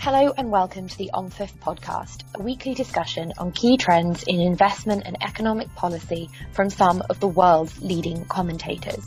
Hello and welcome to the OnFIF podcast, a weekly discussion on key trends in investment and economic policy from some of the world's leading commentators.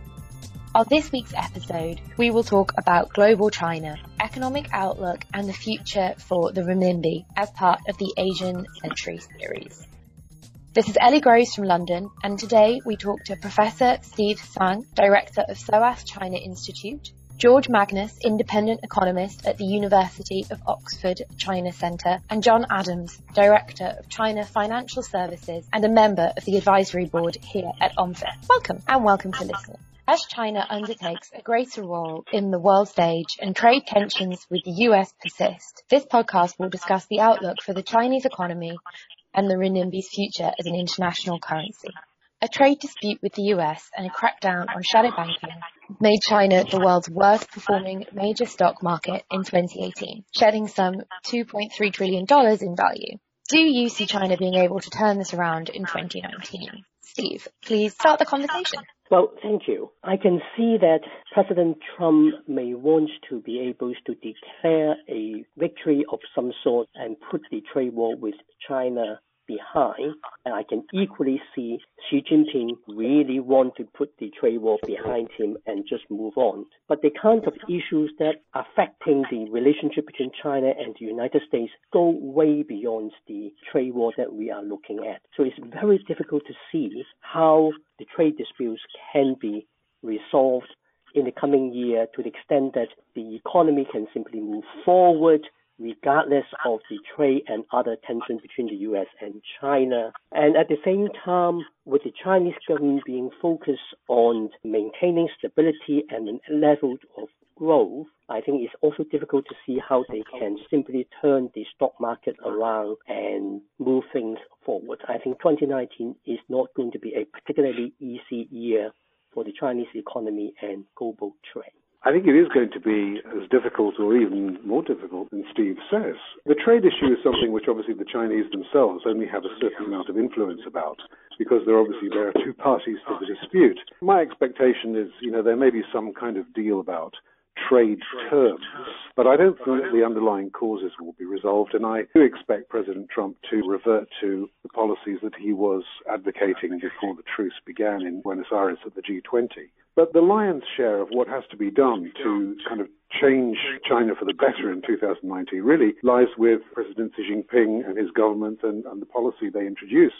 On this week's episode, we will talk about global China, economic outlook and the future for the renminbi as part of the Asian Century series. This is Ellie Groves from London, and today we talk to Professor Steve Tsang, Director of SOAS China Institute, George Magnus, independent economist at the University of Oxford China Centre, and John Adams, Director of China Financial Services and a member of the advisory board here at OnFIF. Welcome to listeners. As China undertakes a greater role in the world stage and trade tensions with the US persist, this podcast will discuss the outlook for the Chinese economy and the renminbi's future as an international currency. A trade dispute with the US and a crackdown on shadow banking made China the world's worst performing major stock market in 2018, shedding some $2.3 trillion in value. Do you see China being able to turn this around in 2019? Steve, please start the conversation. Well, thank you. I can see that President Trump may want to be able to declare a victory of some sort and put the trade war with China behind, and I can equally see Xi Jinping really want to put the trade war behind him and just move on. But the kind of issues that are affecting the relationship between China and the United States go way beyond the trade war that we are looking at. So it's very difficult to see how the trade disputes can be resolved in the coming year to the extent that the economy can simply move forward regardless of the trade and other tensions between the U.S. and China. And at the same time, with the Chinese government being focused on maintaining stability and a level of growth, I think it's also difficult to see how they can simply turn the stock market around and move things forward. I think 2019 is not going to be a particularly easy year for the Chinese economy and global trade. I think it is going to be as difficult or even more difficult than Steve says. The trade issue is something which obviously the Chinese themselves only have a certain amount of influence about because there are two parties to the dispute. My expectation is, there may be some kind of deal about trade terms, but I don't think that the underlying causes will be resolved, and I do expect President Trump to revert to the policies that he was advocating before the truce began in Buenos Aires at the G20. But the lion's share of what has to be done to kind of change China for the better in 2019 really lies with President Xi Jinping and his government and the policies they introduced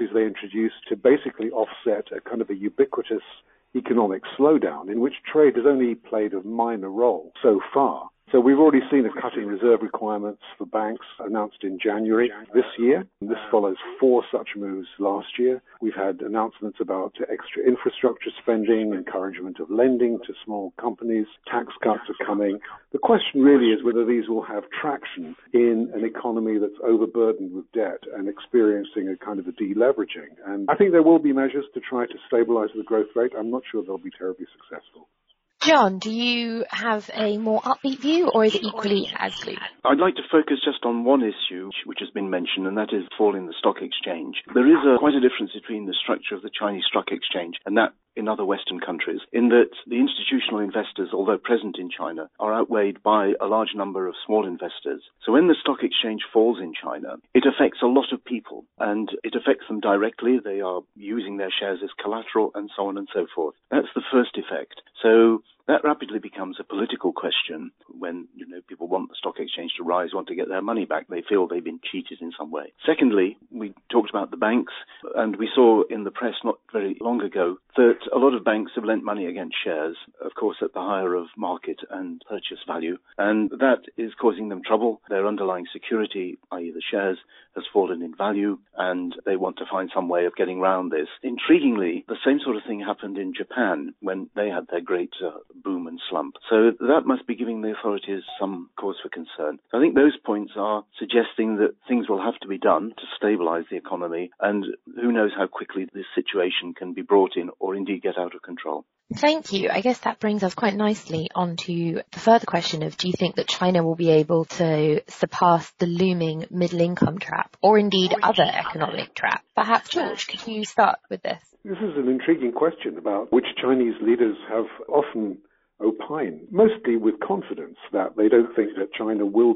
to basically offset a kind of a ubiquitous economic slowdown in which trade has only played a minor role so far. So we've already seen a cut in reserve requirements for banks announced in January this year. This follows 4 such moves last year. We've had announcements about extra infrastructure spending, encouragement of lending to small companies, tax cuts are coming. The question really is whether these will have traction in an economy that's overburdened with debt and experiencing a kind of a deleveraging. And I think there will be measures to try to stabilize the growth rate. I'm not sure they'll be terribly successful. John, do you have a more upbeat view, or is it equally as gloomy? I'd like to focus just on one issue which has been mentioned, and that is the fall in the stock exchange. There is quite a difference between the structure of the Chinese stock exchange and that in other Western countries, in that the institutional investors, although present in China, are outweighed by a large number of small investors. So when the stock exchange falls in China, it affects a lot of people, and it affects them directly. They are using their shares as collateral and so on and so forth. That's the first effect. So that rapidly becomes a political question when, people want the stock exchange to rise, want to get their money back. They feel they've been cheated in some way. Secondly, we talked about the banks, and we saw in the press not very long ago that a lot of banks have lent money against shares, of course, at the higher of market and purchase value, and that is causing them trouble. Their underlying security, i.e. the shares, has fallen in value, and they want to find some way of getting around this. Intriguingly, the same sort of thing happened in Japan when they had their great boom and slump. So that must be giving the authorities some cause for concern. I think those points are suggesting that things will have to be done to stabilize the economy, and who knows how quickly this situation can be brought in or indeed get out of control. Thank you. I guess that brings us quite nicely onto the further question of, do you think that China will be able to surpass the looming middle income trap, or indeed other economic trap? Perhaps, George, could you start with this? This is an intriguing question about which Chinese leaders have often opined, mostly with confidence, that they don't think that China will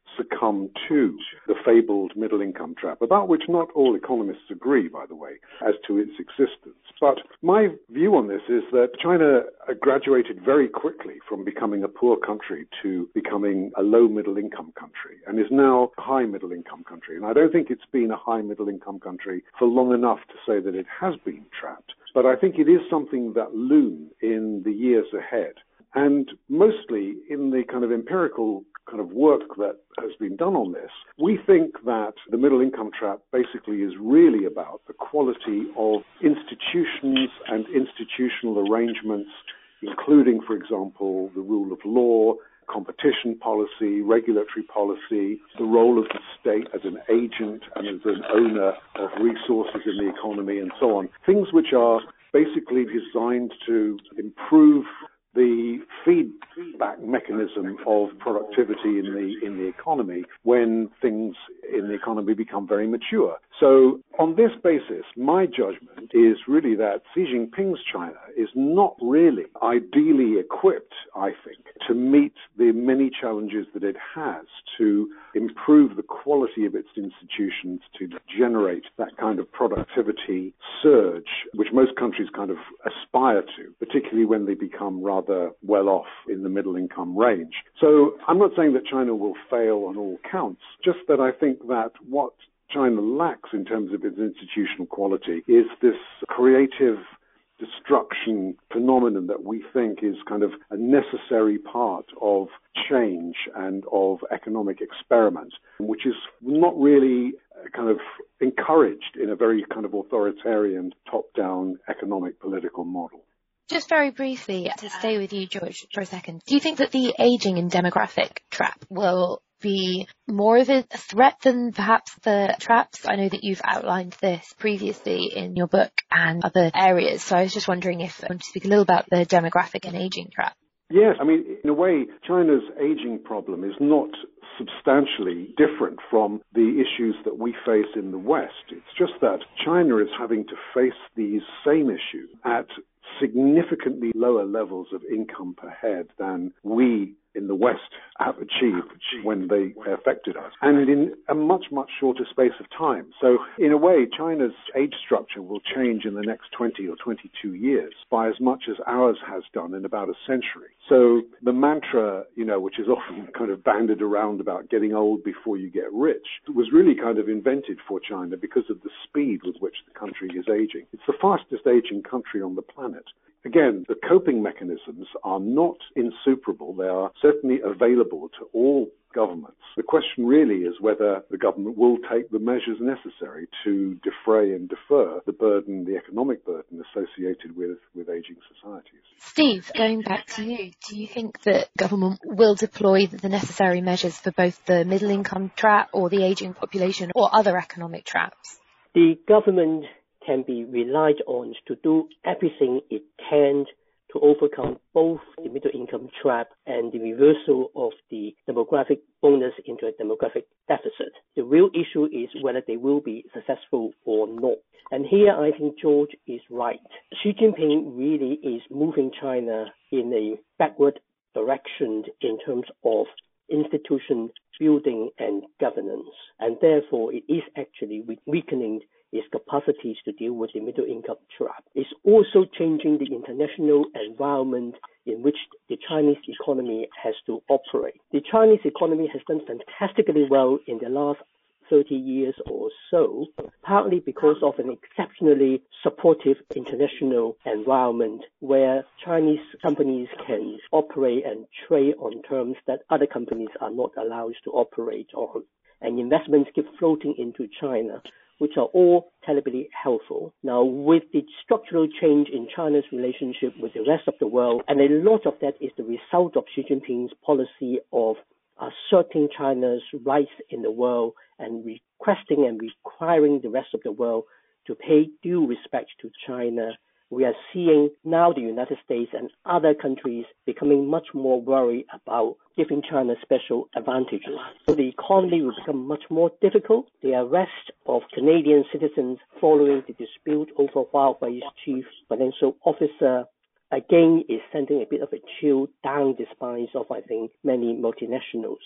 succumb to the fabled middle income trap, about which not all economists agree, by the way, as to its existence. But my view on this is that China graduated very quickly from becoming a poor country to becoming a low middle income country, and is now a high middle income country. And I don't think it's been a high middle income country for long enough to say that it has been trapped. But I think it is something that looms in the years ahead. And mostly in the kind of empirical kind of work that has been done on this, we think that the middle income trap basically is really about the quality of institutions and institutional arrangements, including, for example, the rule of law, competition policy, regulatory policy, the role of the state as an agent and as an owner of resources in the economy, and so on. Things which are basically designed to improve the feedback mechanism of productivity in the economy when things in the economy become very mature. So on this basis, my judgment is really that Xi Jinping's China is not really ideally equipped, I think, to meet the many challenges that it has to improve the quality of its institutions, to generate that kind of productivity surge, which most countries kind of aspire to, particularly when they become rather well off in the middle income range. So I'm not saying that China will fail on all counts, just that I think that what China lacks in terms of its institutional quality is this creative destruction phenomenon that we think is kind of a necessary part of change and of economic experiment, which is not really kind of encouraged in a very kind of authoritarian top-down economic political model. Just very briefly, to stay with you, George, for a second, do you think that the ageing and demographic trap will be more of a threat than perhaps the traps? I know that you've outlined this previously in your book and other areas, so I was just wondering if you want to speak a little about the demographic and ageing trap. Yes, I mean, in a way, China's aging problem is not substantially different from the issues that we face in the West. It's just that China is having to face these same issues at significantly lower levels of income per head than we in the West have achieved when they affected us, and in a much, much shorter space of time. So in a way, China's age structure will change in the next 20 or 22 years by as much as ours has done in about a century. So the mantra, which is often kind of banded around about getting old before you get rich, was really kind of invented for China because of the speed with which the country is aging. It's the fastest aging country on the planet. Again, the coping mechanisms are not insuperable. They are certainly available to all governments. The question really is whether the government will take the measures necessary to defray and defer the burden, the economic burden associated with aging societies. Steve, going back to you, do you think that government will deploy the necessary measures for both the middle income trap or the aging population or other economic traps? The government can be relied on to do everything it can to overcome both the middle income trap and the reversal of the demographic bonus into a demographic deficit. The real issue is whether they will be successful or not. And here I think George is right. Xi Jinping really is moving China in a backward direction in terms of institution building and governance. And therefore it is actually weakening its capacities to deal with the middle income trap. It's also changing the international environment in which the Chinese economy has to operate. The Chinese economy has done fantastically well in the last 30 years or so, partly because of an exceptionally supportive international environment where Chinese companies can operate and trade on terms that other companies are not allowed to operate on. And investments keep floating into China, which are all terribly helpful. Now, with the structural change in China's relationship with the rest of the world, and a lot of that is the result of Xi Jinping's policy of asserting China's rights in the world and requesting and requiring the rest of the world to pay due respect to China, we are seeing now the United States and other countries becoming much more worried about giving China special advantages. So the economy will become much more difficult. The arrest of Canadian citizens following the dispute over Huawei's chief financial officer again is sending a bit of a chill down the spines of, I think, many multinationals.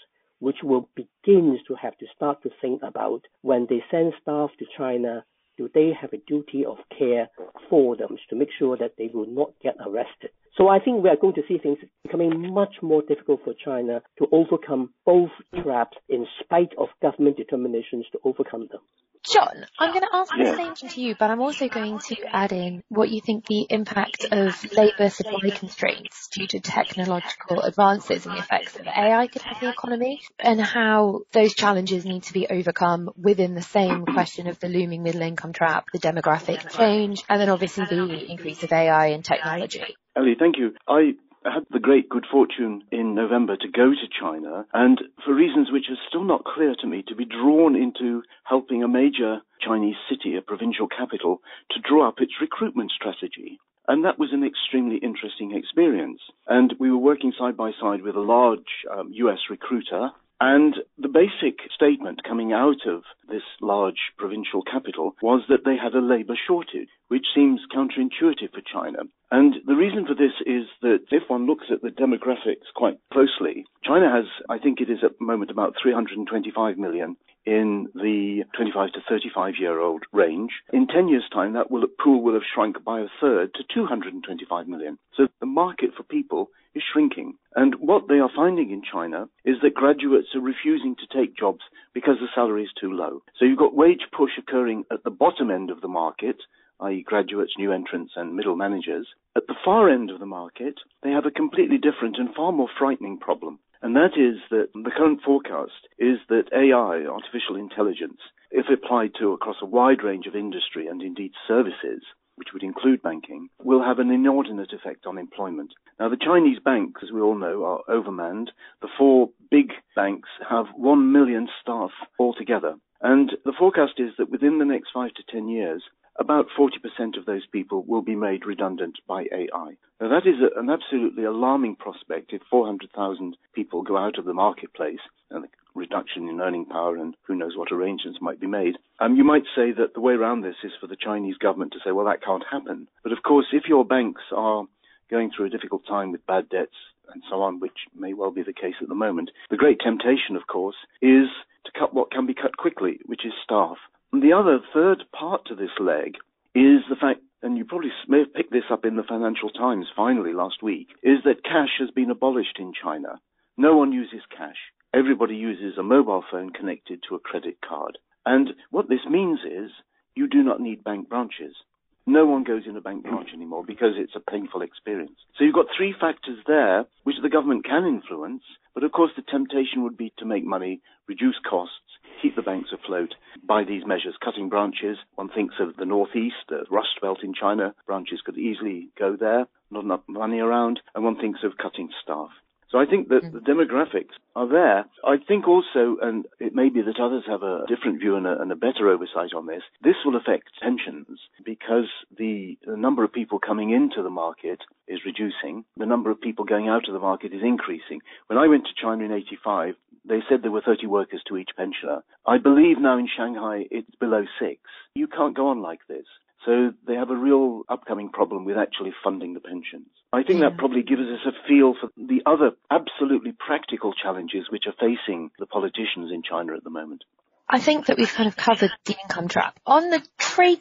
which will begin to have to start to think about when they send staff to China, do they have a duty of care for them to make sure that they will not get arrested? So I think we are going to see things becoming much more difficult for China to overcome both traps in spite of government determinations to overcome them. John, I'm going to ask the same thing to you, but I'm also going to add in what you think the impact of labour supply constraints due to technological advances and the effects of AI could have on the economy, and how those challenges need to be overcome within the same question of the looming middle income trap, the demographic change, and then obviously the increase of AI and technology. Ellie, thank you. I had the great good fortune in November to go to China, and for reasons which are still not clear to me, to be drawn into helping a major Chinese city, a provincial capital, to draw up its recruitment strategy. And that was an extremely interesting experience. And we were working side by side with a large US recruiter. And the basic statement coming out of this large provincial capital was that they had a labour shortage, which seems counterintuitive for China. And the reason for this is that if one looks at the demographics quite closely, China has, I think it is at the moment, about 325 million in the 25 to 35-year-old range. In 10 years' time, that pool will have shrunk by a third to 225 million. So the market for people is shrinking. And what they are finding in China is that graduates are refusing to take jobs because the salary is too low. So you've got wage push occurring at the bottom end of the market, i.e. graduates, new entrants and middle managers. At the far end of the market, they have a completely different and far more frightening problem. And that is that the current forecast is that AI, artificial intelligence, if applied to across a wide range of industry and indeed services, which would include banking, will have an inordinate effect on employment. Now, the Chinese banks, as we all know, are overmanned. The four big banks have 1 million staff altogether. And the forecast is that within the next 5 to 10 years, about 40% of those people will be made redundant by AI. Now, that is an absolutely alarming prospect if 400,000 people go out of the marketplace, and the reduction in earning power, and who knows what arrangements might be made. You might say that the way around this is for the Chinese government to say, well, that can't happen. But of course, if your banks are going through a difficult time with bad debts and so on, which may well be the case at the moment, the great temptation, of course, is to cut what can be cut quickly, which is staff. And the other third part to this leg is the fact, and you probably may have picked this up in the Financial Times finally last week, is that cash has been abolished in China. No one uses cash. Everybody uses a mobile phone connected to a credit card. And what this means is you do not need bank branches. No one goes in a bank branch anymore because it's a painful experience. So you've got three factors there which the government can influence, but of course the temptation would be to make money, reduce costs, keep the banks afloat by these measures. Cutting branches, one thinks of the northeast, the Rust Belt in China, branches could easily go there, not enough money around, and one thinks of cutting staff. So I think that the demographics are there. I think also, and it may be that others have a different view and a better oversight on this, this will affect pensions because the number of people coming into the market is reducing. The number of people going out of the market is increasing. When I went to China in 85, they said there were 30 workers to each pensioner. I believe now in Shanghai it's below 6. You can't go on like this. So they have a real upcoming problem with actually funding the pensions. I think that probably gives us a feel for the other absolutely practical challenges which are facing the politicians in China at the moment. I think that we've kind of covered the income trap. On the trade,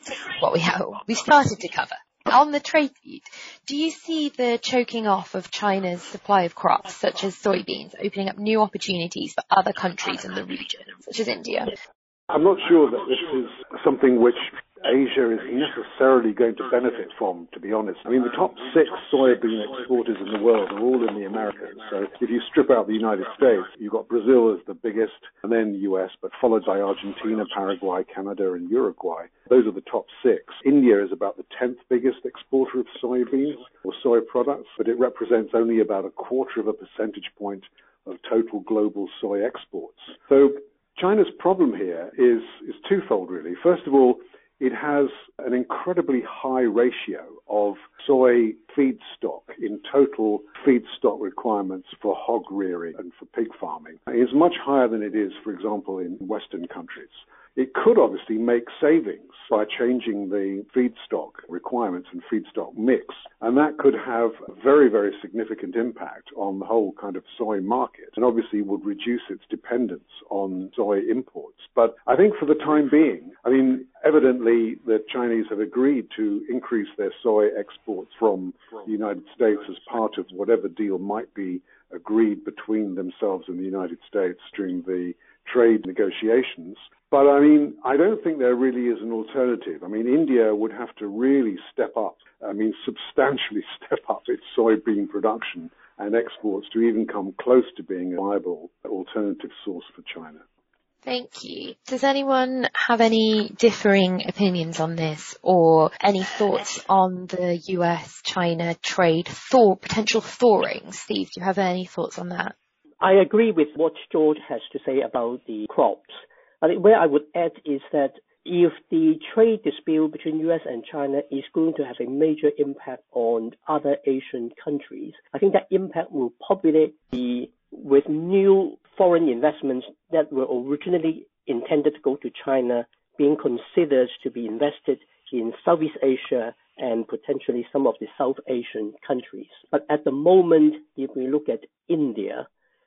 we started to cover. On the trade feed, do you see the choking off of China's supply of crops, such as soybeans, opening up new opportunities for other countries in the region, such as India? I'm not sure that this is something which Asia is necessarily going to benefit from, to be honest. I mean, the top 6 soybean exporters in the world are all in the Americas. So if you strip out the United States, you've got Brazil as the biggest, and then US, but followed by Argentina, Paraguay, Canada, and Uruguay. Those are the top 6. India is about the 10th biggest exporter of soybeans or soy products, but it represents only about 0.25 percentage point of total global soy exports. So China's problem here is twofold, really. First of all, it has an incredibly high ratio of soy feedstock in total feedstock requirements for hog rearing and for pig farming. It's much higher than it is, for example, in Western countries. it could obviously make savings by changing the feedstock requirements and feedstock mix. And that could have a very, very significant impact on the whole kind of soy market, and obviously would reduce its dependence on soy imports. But I think for the time being, I mean, evidently the Chinese have agreed to increase their soy exports from the United States as part of whatever deal might be agreed between themselves and the United States during the trade negotiations. But I mean, I don't think there really is an alternative. I mean, India would have to really step up, substantially step up its soybean production and exports to even come close to being a viable alternative source for China. Thank you. Does anyone have any differing opinions on this, or any thoughts on the US-China trade potential thawing? Steve, do you have any thoughts on that? I agree with what George has to say about the crops. I think where I would add is that if the trade dispute between US and China is going to have a major impact on other Asian countries, I think that impact will probably be with new foreign investments that were originally intended to go to China being considered to be invested in Southeast Asia and potentially some of the South Asian countries. But at the moment, if we look at India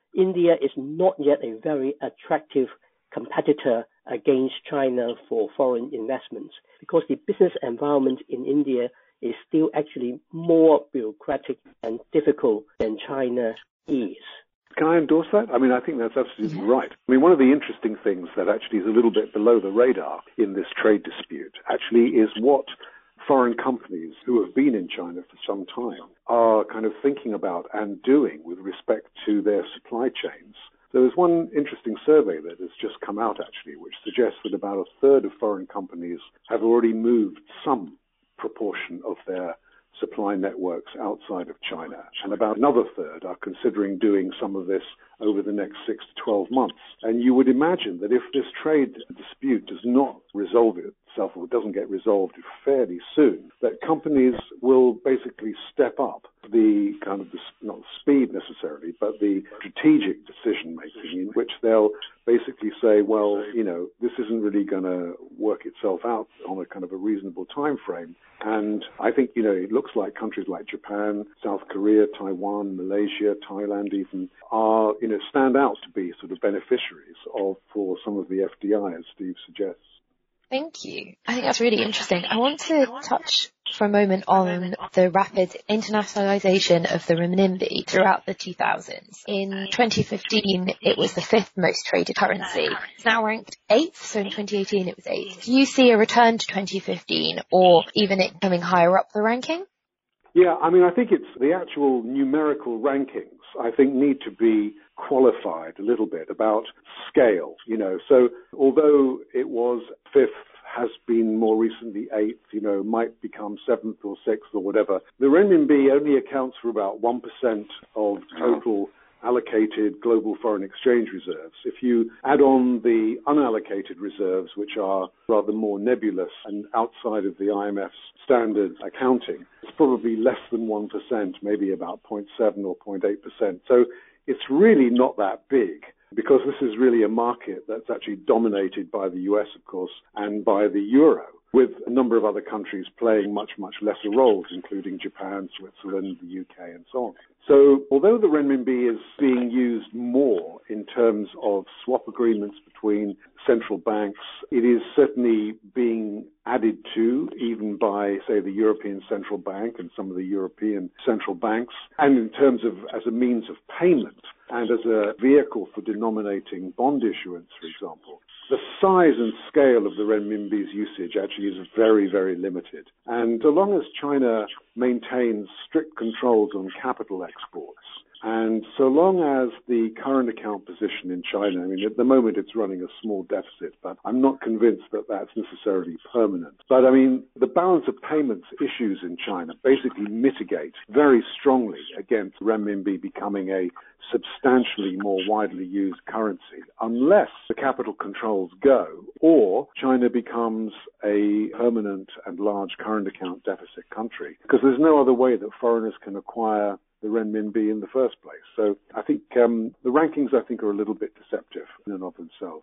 is not yet a very attractive competitor against China for foreign investments, because the business environment in India is still actually more bureaucratic and difficult than China is. Can I endorse that? I mean, I think that's absolutely right. I mean, one of the interesting things that actually is a little bit below the radar in this trade dispute actually is what foreign companies who have been in China for some time are kind of thinking about and doing with respect to their supply chains. There is one interesting survey that has just come out, actually, which suggests that about a third of foreign companies have already moved some proportion of their supply networks outside of China, and about another third are considering doing some of this over the next 6 to 12 months. And you would imagine that if this trade dispute does not resolve itself or doesn't get resolved fairly soon, that companies will basically step up the kind of, not speed necessarily, but the strategic decision making, in which they'll basically say, well, this isn't really going to work itself out on a kind of a reasonable time frame. And I think, it looks like countries like Japan, South Korea, Taiwan, Malaysia, Thailand even are, stand out to be sort of beneficiaries for some of the FDI, as Steve suggests. Thank you. I think that's really interesting. I want to touch for a moment on the rapid internationalization of the renminbi throughout the 2000s. In 2015, it was the 5th most traded currency. It's now ranked 8th, so in 2018 it was 8th. Do you see a return to 2015, or even it coming higher up the ranking? Yeah, I think it's the actual numerical rankings, I think, need to be qualified a little bit about scale, So although it was 5th, has been more recently 8th, might become 7th or 6th or whatever, the renminbi only accounts for about 1% of total allocated global foreign exchange reserves. If you add on the unallocated reserves, which are rather more nebulous and outside of the IMF's standard accounting, it's probably less than 1%, maybe about 0.7 or 0.8%. So it's really not that big, because this is really a market that's actually dominated by the US, of course, and by the euro, with a number of other countries playing much, much lesser roles, including Japan, Switzerland, the UK, and so on. So although the renminbi is being used more in terms of swap agreements between central banks, it is certainly being added to even by, say, the European Central Bank and some of the European central banks, and in terms of as a means of payment and as a vehicle for denominating bond issuance, for example. The size and scale of the renminbi's usage actually is very, very limited. And so long as China maintains strict controls on capital exports, and so long as the current account position in China, at the moment it's running a small deficit, but I'm not convinced that that's necessarily permanent. But the balance of payments issues in China basically mitigate very strongly against renminbi becoming a substantially more widely used currency, unless the capital controls go or China becomes a permanent and large current account deficit country, because there's no other way that foreigners can acquire the renminbi in the first place. So I think the rankings, are a little bit deceptive in and of themselves.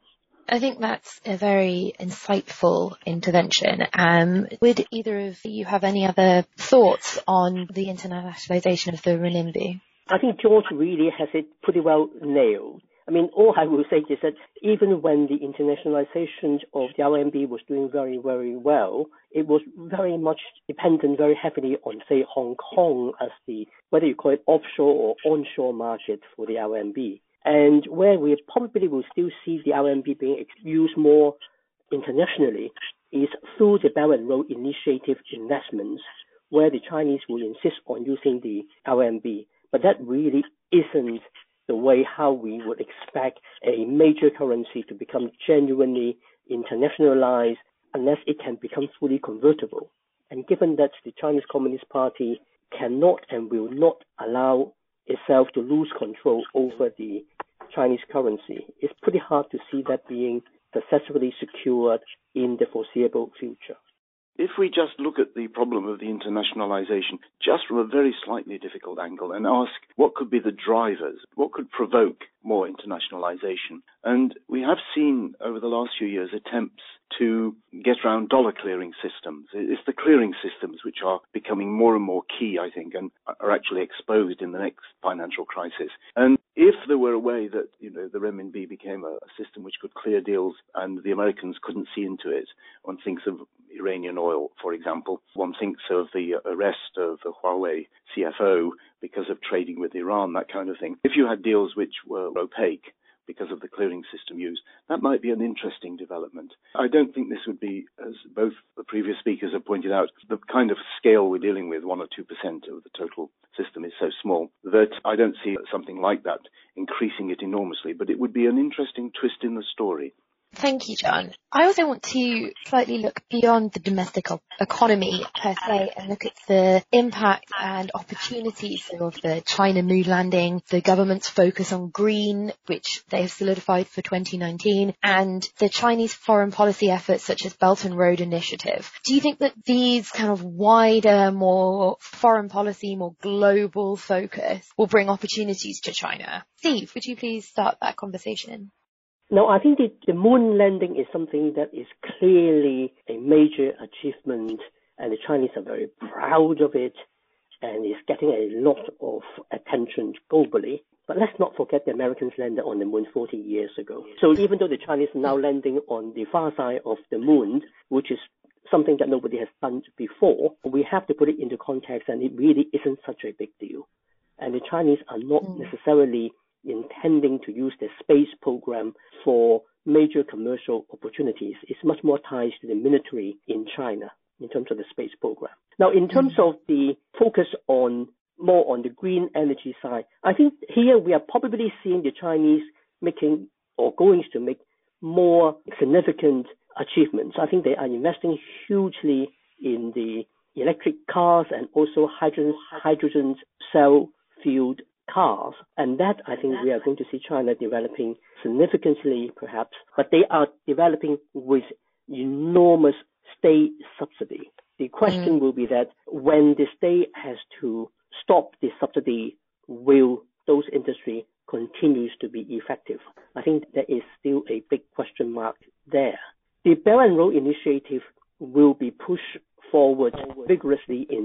I think that's a very insightful intervention. Would either of you have any other thoughts on the internationalization of the renminbi? I think George really has it pretty well nailed. I mean, all I will say is that even when the internationalization of the RMB was doing very, very well, it was very much dependent very heavily on, say, Hong Kong as the, whether you call it offshore or onshore market for the RMB. And where we probably will still see the RMB being used more internationally is through the Belt and Road Initiative investments, where the Chinese will insist on using the RMB. But that really isn't the way how we would expect a major currency to become genuinely internationalized unless it can become fully convertible. And given that the Chinese Communist Party cannot and will not allow itself to lose control over the Chinese currency, it's pretty hard to see that being successfully secured in the foreseeable future. If we just look at the problem of the internationalization just from a very slightly difficult angle and ask what could be the drivers, what could provoke more internationalization, and we have seen over the last few years attempts to get around dollar clearing systems. It's the clearing systems which are becoming more and more key, I think, and are actually exposed in the next financial crisis. And if there were a way that, the renminbi became a system which could clear deals and the Americans couldn't see into it, one thinks of Iranian oil, for example. One thinks of the arrest of the Huawei CFO because of trading with Iran, that kind of thing. If you had deals which were opaque because of the clearing system used, that might be an interesting development. I don't think this would be, as both the previous speakers have pointed out, the kind of scale we're dealing with, 1 or 2% of the total system is so small that I don't see something like that increasing it enormously, but it would be an interesting twist in the story. Thank you, John. I also want to slightly look beyond the domestic economy per se and look at the impact and opportunities of the China moon landing, the government's focus on green, which they have solidified for 2019, and the Chinese foreign policy efforts such as Belt and Road Initiative. Do you think that these kind of wider, more foreign policy, more global focus will bring opportunities to China? Steve, would you please start that conversation? No, I think the moon landing is something that is clearly a major achievement, and the Chinese are very proud of it, and it's getting a lot of attention globally. But let's not forget the Americans landed on the moon 40 years ago. So even though the Chinese are now landing on the far side of the moon, which is something that nobody has done before, we have to put it into context, and it really isn't such a big deal. And the Chinese are not necessarily intending to use the space program for major commercial opportunities. It's much more tied to the military in China in terms of the space program. Now, in terms of the focus on more on the green energy side, I think here we are probably seeing the Chinese making or going to make more significant achievements. I think they are investing hugely in the electric cars and also hydrogen cell-fueled cars, and that I think we are going to see China developing significantly perhaps, but they are developing with enormous state subsidy. The question will be that when the state has to stop the subsidy, will those industry continues to be effective? I think there is still a big question mark there. The Belt and Road Initiative will be pushed forward vigorously in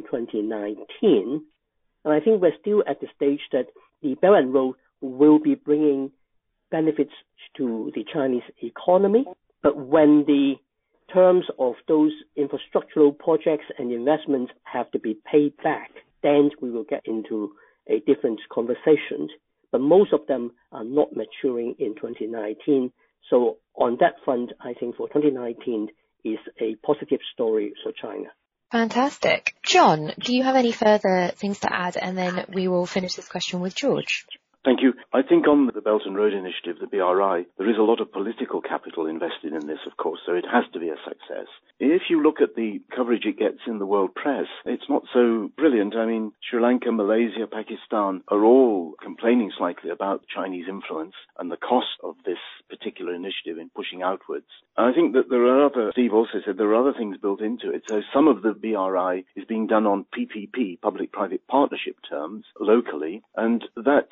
2019. And I think we're still at the stage that the Belt and Road will be bringing benefits to the Chinese economy. But when the terms of those infrastructural projects and investments have to be paid back, then we will get into a different conversation. But most of them are not maturing in 2019. So on that front, I think for 2019 is a positive story for China. Fantastic. John, do you have any further things to add? And then we will finish this question with George. Thank you. I think on the Belt and Road Initiative, the BRI, there is a lot of political capital invested in this, of course, so it has to be a success. If you look at the coverage it gets in the world press, it's not so brilliant. I mean, Sri Lanka, Malaysia, Pakistan are all complaining slightly about Chinese influence and the cost of this particular initiative in pushing outwards. And I think that there are Steve also said there are other things built into it. So some of the BRI is being done on PPP, public-private partnership terms, locally, and that too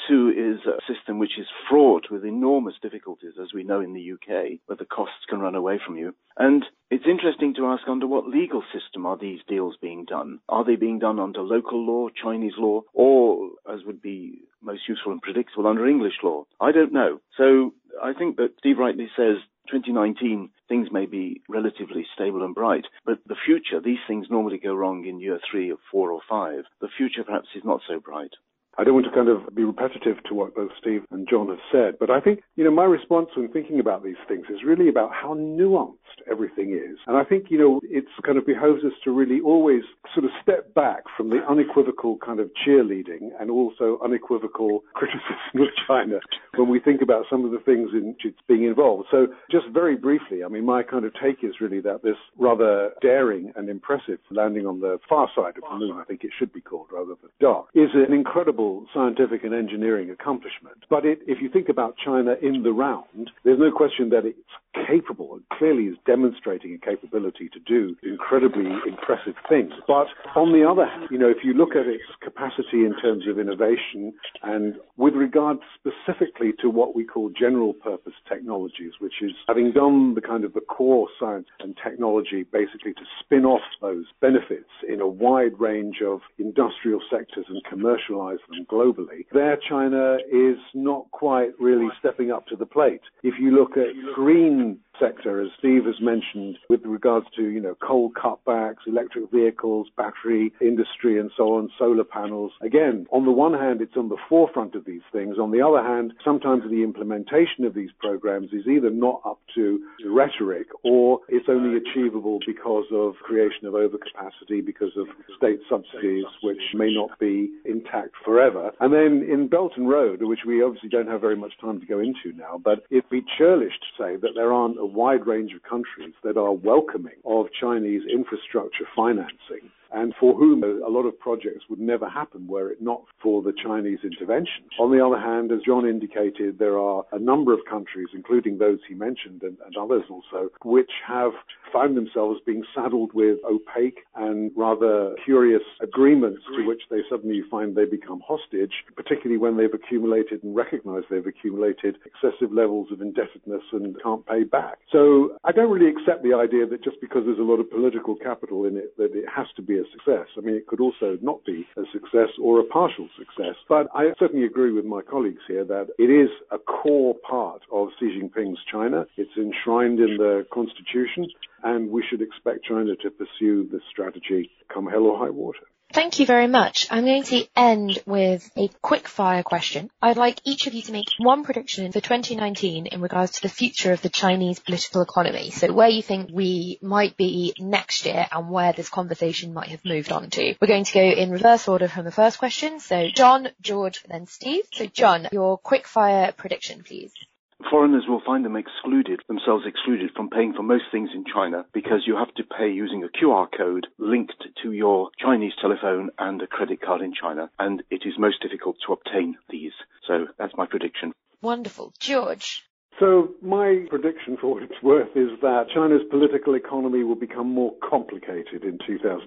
is a system which is fraught with enormous difficulties, as we know in the UK, where the costs can run away from you. And it's interesting to ask, under what legal system are these deals being done? Are they being done under local law, Chinese law, or, as would be most useful and predictable, under English law? I don't know. So I think that Steve rightly says 2019, things may be relatively stable and bright, but the future, these things normally go wrong in year 3 or 4 or 5. The future perhaps is not so bright. I don't want to kind of be repetitive to what both Steve and John have said, but I think, my response when thinking about these things is really about how nuanced everything is. And I think, it's kind of behoves us to really always sort of step back from the unequivocal kind of cheerleading and also unequivocal criticism of China when we think about some of the things in which it's being involved. So just very briefly, my kind of take is really that this rather daring and impressive landing on the far side of the moon, I think it should be called rather than dark, is an incredible scientific and engineering accomplishment. But if you think about China in the round, there's no question that it's capable, and clearly is demonstrating a capability to do incredibly impressive things. But on the other hand, if you look at its capacity in terms of innovation, and with regard specifically to what we call general purpose technologies, which is having done the kind of the core science and technology basically to spin off those benefits in a wide range of industrial sectors and commercialize them globally, there China is not quite really stepping up to the plate. If you look at green sector, as Steve has mentioned, with regards to, coal cutbacks, electric vehicles, battery industry, and so on, solar panels. Again, on the one hand, it's on the forefront of these things. On the other hand, sometimes the implementation of these programs is either not up to rhetoric or it's only achievable because of creation of overcapacity, because of state subsidies, which may not be intact forever. And then in Belt and Road, which we obviously don't have very much time to go into now, but it'd be churlish to say that there aren't a wide range of countries that are welcoming of Chinese infrastructure financing, and for whom a lot of projects would never happen were it not for the Chinese intervention. On the other hand, as John indicated, there are a number of countries, including those he mentioned and others also, which have found themselves being saddled with opaque and rather curious agreements to which they suddenly find they become hostage, particularly when they've accumulated and recognize they've accumulated excessive levels of indebtedness and can't pay back. So I don't really accept the idea that just because there's a lot of political capital in it, that it has to be a success. It could also not be a success or a partial success. But I certainly agree with my colleagues here that it is a core part of Xi Jinping's China. It's enshrined in the constitution, and we should expect China to pursue this strategy come hell or high water. Thank you very much. I'm going to end with a quick fire question. I'd like each of you to make one prediction for 2019 in regards to the future of the Chinese political economy. So where you think we might be next year and where this conversation might have moved on to. We're going to go in reverse order from the first question. So John, George, then Steve. So John, your quick fire prediction, please. Foreigners will find themselves excluded from paying for most things in China because you have to pay using a QR code linked to your Chinese telephone and a credit card in China, and it is most difficult to obtain these. So that's my prediction. Wonderful. George? So my prediction, for what it's worth, is that China's political economy will become more complicated in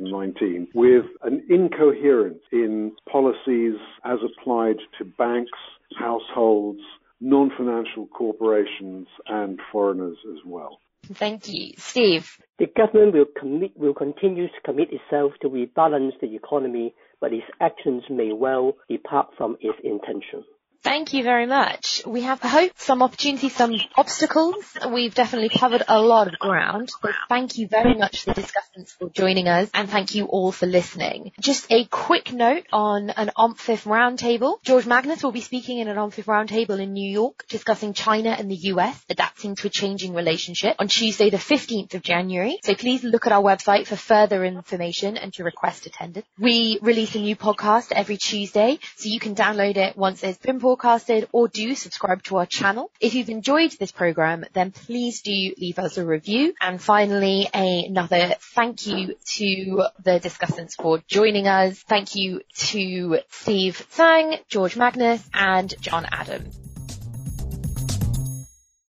2019 with an incoherence in policies as applied to banks, households, non-financial corporations and foreigners as well. Thank you. Steve? The government will continue to commit itself to rebalance the economy, but its actions may well depart from its intention. Thank you very much. We have hope, some opportunities, some obstacles. We've definitely covered a lot of ground. So thank you very much to the discussants for joining us, and thank you all for listening. Just a quick note on an OMFIF roundtable. George Magnus will be speaking in an OMFIF roundtable in New York discussing China and the US adapting to a changing relationship on Tuesday the 15th of January. So please look at our website for further information and to request attendance. We release a new podcast every Tuesday, so you can download it once it's been broadcasted, or do subscribe to our channel. If you've enjoyed this program, then please do leave us a review. And finally, another thank you to the discussants for joining us. Thank you to Steve Tsang, George Magnus, and John Adams.